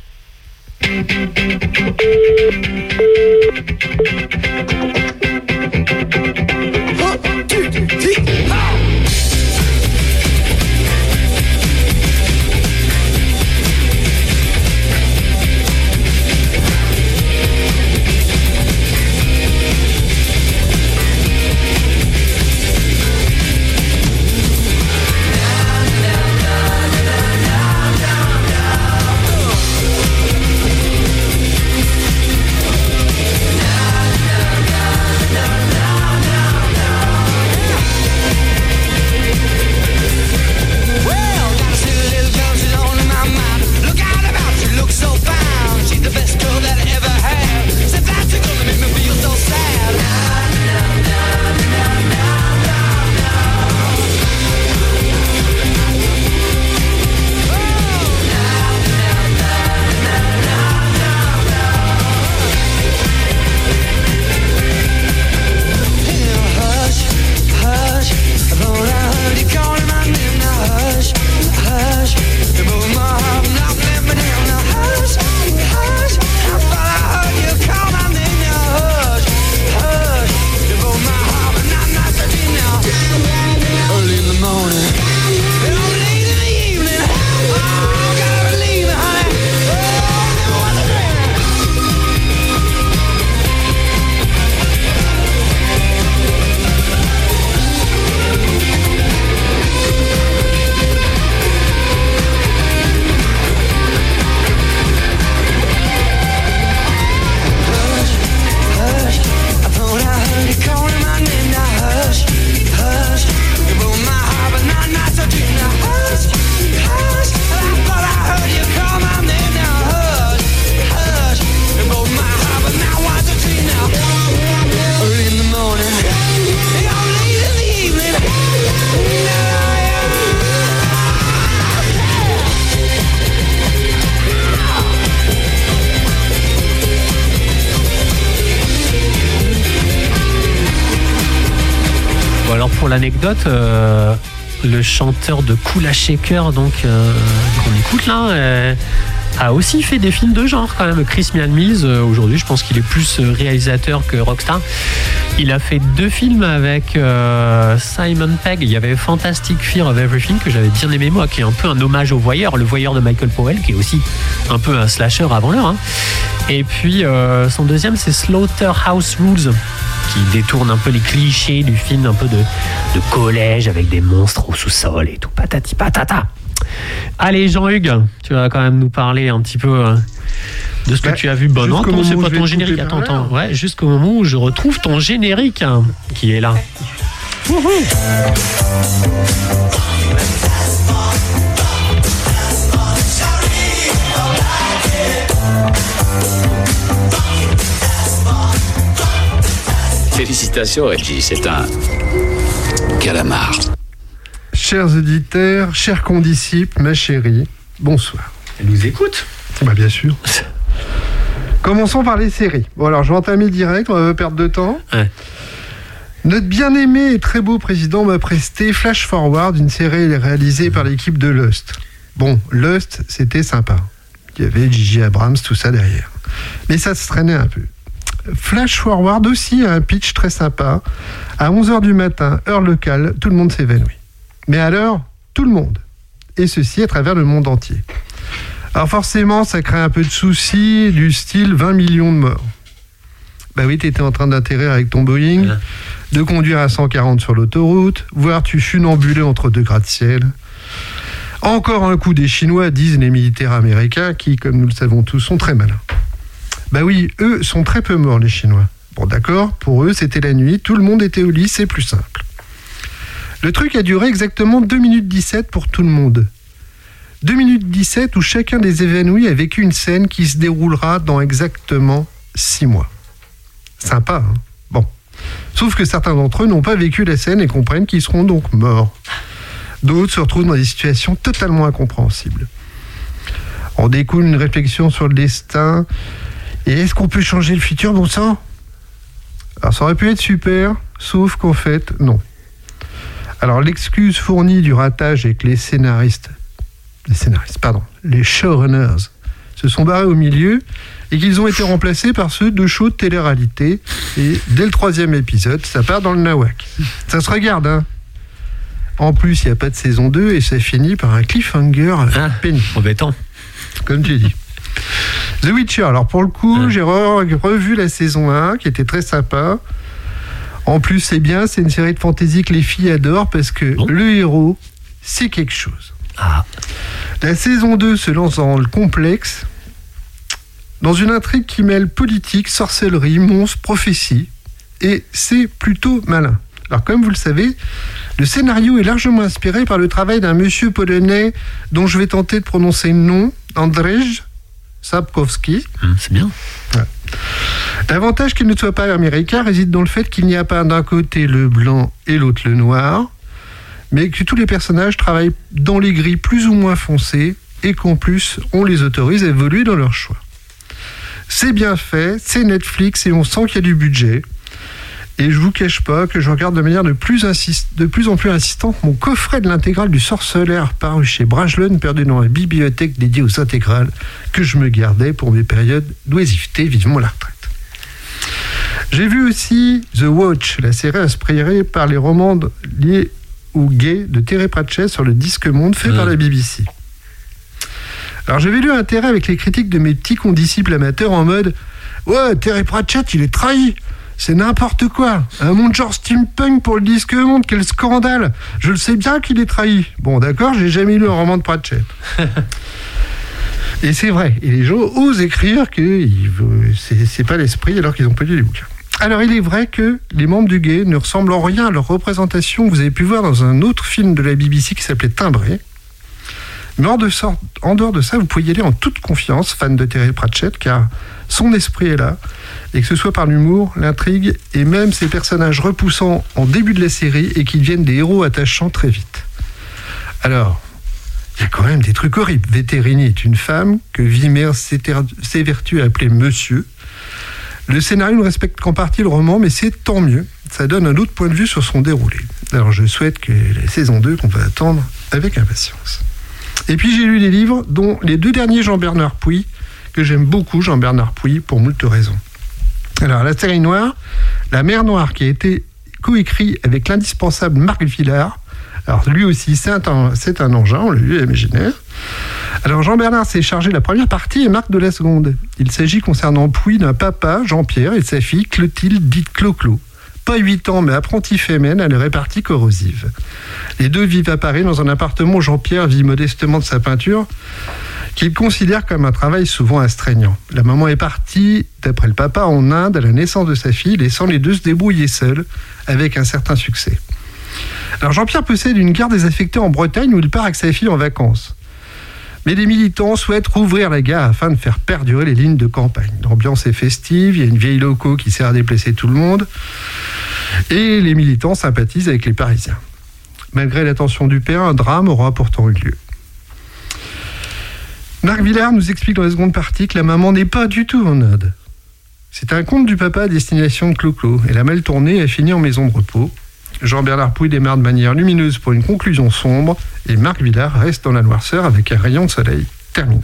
l'anecdote, le chanteur de Kula Shaker, donc qu'on écoute là, a aussi fait des films de genre quand même. Chris Mills, aujourd'hui, je pense qu'il est plus réalisateur que rockstar. Il a fait 2 films avec Simon Pegg. Il y avait Fantastic Fear of Everything que j'avais bien aimé moi, qui est un peu un hommage au Voyeur, le Voyeur de Michael Powell, qui est aussi un peu un slasher avant l'heure. Hein. Et puis son deuxième, c'est Slaughterhouse Rules, qui détourne un peu les clichés du film un peu de collège avec des monstres au sous-sol et tout, patati patata. Allez Jean-Hugues, tu vas quand même nous parler un petit peu de ce que tu as vu. Bon, non, c'est pas ton générique. Attends. Ouais, jusqu'au moment où je retrouve ton générique qui est là. Félicitations Reggie, c'est un calamar. Chers auditeurs, chers condisciples, ma chérie, bonsoir. Elle nous écoute ? Bah bien sûr. Commençons par les séries. Bon alors, je vais entamer direct, on va pas perdre de temps. Ouais. Notre bien-aimé et très beau président m'a presté Flash Forward, une série réalisée par l'équipe de Lost. Bon, Lost, c'était sympa. Il y avait J.J. Abrams, tout ça derrière. Mais ça se traînait un peu. Flash Forward aussi a un pitch très sympa. À 11h du matin, heure locale, tout le monde s'évanouit. Mais alors, tout le monde. Et ceci à travers le monde entier. Alors forcément, ça crée un peu de soucis du style 20 millions de morts. Bah oui, t'étais en train d'atterrir avec ton Boeing, de conduire à 140 sur l'autoroute, voire tu funambulais entre 2 gratte-ciel. Encore un coup des Chinois, disent les militaires américains, qui, comme nous le savons tous, sont très malins. Bah oui, eux sont très peu morts, les Chinois. Bon d'accord, pour eux, c'était la nuit, tout le monde était au lit, c'est plus simple. Le truc a duré exactement 2 minutes 17 pour tout le monde. 2 minutes 17 où chacun des évanouis a vécu une scène qui se déroulera dans exactement 6 mois. Sympa, hein ? Bon. Sauf que certains d'entre eux n'ont pas vécu la scène et comprennent qu'ils seront donc morts. D'autres se retrouvent dans des situations totalement incompréhensibles. On découle une réflexion sur le destin. Et est-ce qu'on peut changer le futur, bon sang ? Alors ça aurait pu être super, sauf qu'en fait, non. Alors l'excuse fournie du ratage est que les showrunners se sont barrés au milieu et qu'ils ont été remplacés par ceux de shows de télé-réalité. Et dès le 3e épisode, ça part dans le nawak. Ça se regarde, hein. En plus, il n'y a pas de saison 2 et ça finit par un cliffhanger pénible. Embêtant. Comme tu dis. The Witcher, alors pour le coup, j'ai revu la saison 1 qui était très sympa. En plus, c'est bien, c'est une série de fantasy que les filles adorent parce que le héros, c'est quelque chose. La saison 2 se lance dans le complexe, dans une intrigue qui mêle politique, sorcellerie, monstres, prophétie, et c'est plutôt malin. Alors comme vous le savez, le scénario est largement inspiré par le travail d'un monsieur polonais dont je vais tenter de prononcer le nom, Andrzej Sapkowski. C'est bien. Ouais. L'avantage qu'il ne soit pas américain réside dans le fait qu'il n'y a pas d'un côté le blanc et l'autre le noir, mais que tous les personnages travaillent dans les grilles plus ou moins foncées et qu'en plus, on les autorise à évoluer dans leur choix. C'est bien fait, c'est Netflix et on sent qu'il y a du budget. Et je vous cache pas que je regarde de manière de plus en plus insistante mon coffret de l'intégrale du Sorceleur paru chez Brajlon, perdu dans la bibliothèque dédiée aux intégrales que je me gardais pour mes périodes d'oisiveté, vivement la retraite. J'ai vu aussi The Watch, la série inspirée par les romans liés aux gays de Terry Pratchett sur le Disque Monde fait par la BBC. Alors j'avais lu intérêt avec les critiques de mes petits condisciples amateurs en mode « Ouais, Terry Pratchett, il est trahi !» C'est n'importe quoi. Un monde genre steampunk pour le Disque Monde, quel scandale. Je le sais bien qu'il est trahi. Bon, d'accord, j'ai jamais lu un roman de Pratchett. Et c'est vrai. Et les gens osent écrire que c'est pas l'esprit alors qu'ils ont pas lu les bouquins. Alors, il est vrai que les membres du GAY ne ressemblent en rien à leur représentation que vous avez pu voir dans un autre film de la BBC qui s'appelait Timbré. Mais en dehors de ça, vous pouvez y aller en toute confiance, fan de Terry Pratchett, car son esprit est là, et que ce soit par l'humour, l'intrigue, et même ces personnages repoussants en début de la série, et qui deviennent des héros attachants très vite. Alors, il y a quand même des trucs horribles. Vétérini est une femme que Vimer s'évertue à appeler monsieur. Le scénario ne respecte qu'en partie le roman, mais c'est tant mieux. Ça donne un autre point de vue sur son déroulé. Alors je souhaite que la saison 2 qu'on va attendre avec impatience. Et puis j'ai lu des livres, dont les 2 derniers Jean-Bernard Pouy, que j'aime beaucoup, Jean-Bernard Pouy, pour moult raisons. Alors La série noire, La mer noire, qui a été coécrit avec l'indispensable Marc Villard. Alors lui aussi, c'est un engin, on l'a vu à Imaginaire. Alors Jean-Bernard s'est chargé de la première partie et Marc de la seconde. Il s'agit concernant Pouy d'un papa, Jean-Pierre, et de sa fille Clotilde, dite Clo-Clo. Pas 8 ans, mais apprentie fémène à la répartie corrosive. Les deux vivent à Paris dans un appartement où Jean-Pierre vit modestement de sa peinture, qu'il considère comme un travail souvent astreignant. La maman est partie, d'après le papa, en Inde à la naissance de sa fille, laissant les deux se débrouiller seuls, avec un certain succès. Alors Jean-Pierre possède une gare désaffectée en Bretagne où il part avec sa fille en vacances. Mais les militants souhaitent rouvrir la gare afin de faire perdurer les lignes de campagne. L'ambiance est festive, il y a une vieille loco qui sert à déplacer tout le monde, et les militants sympathisent avec les Parisiens. Malgré l'attention du père, un drame aura pourtant eu lieu. Marc Villard nous explique dans la seconde partie que la maman n'est pas du tout en Inde. C'est un conte du papa à destination de Clo-Clo. Elle a mal tourné et a fini en maison de repos. Jean-Bernard Pouy démarre de manière lumineuse pour une conclusion sombre et Marc Villard reste dans la noirceur avec un rayon de soleil terminal.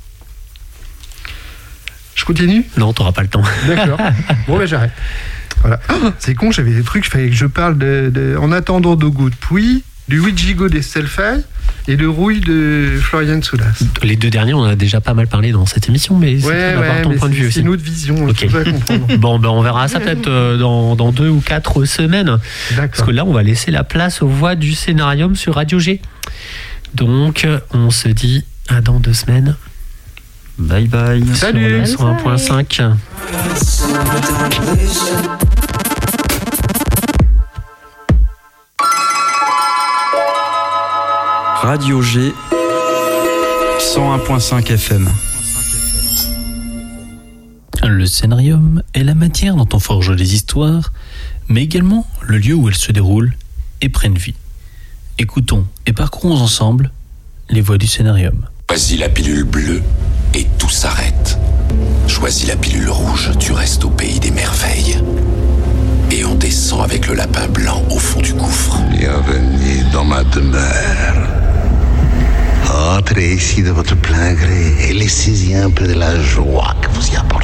Je continue ? Non, t'auras pas le temps. D'accord. Bon, ben j'arrête. Voilà. Oh, c'est con, j'avais des trucs, il fallait que je parle En attendant Dogo de Pouy, du Ouijigo des Selfay et de Rouille de Florian Soulas. Les 2 derniers, on en a déjà pas mal parlé dans cette émission, mais c'est d'avoir ton point de vue aussi. C'est une autre vision. Okay. Bon, ben on verra ça peut-être dans 2 ou 4 semaines. D'accord. Parce que là, on va laisser la place aux voix du scénarium sur Radio G. Donc, on se dit à dans 2 semaines. Bye bye. Salut. Sur 1.5. Radio G 101.5 FM. Le scénarium est la matière dont on forge les histoires, mais également le lieu où elles se déroulent et prennent vie. Écoutons et parcourons ensemble les voix du scénarium. Choisis la pilule bleue et tout s'arrête. Choisis la pilule rouge, tu restes au pays des merveilles. Et on descend avec le lapin blanc au fond du gouffre. Bienvenue dans ma demeure. Entrez ici de votre plein gré et laissez-y un peu de la joie que vous y apportez.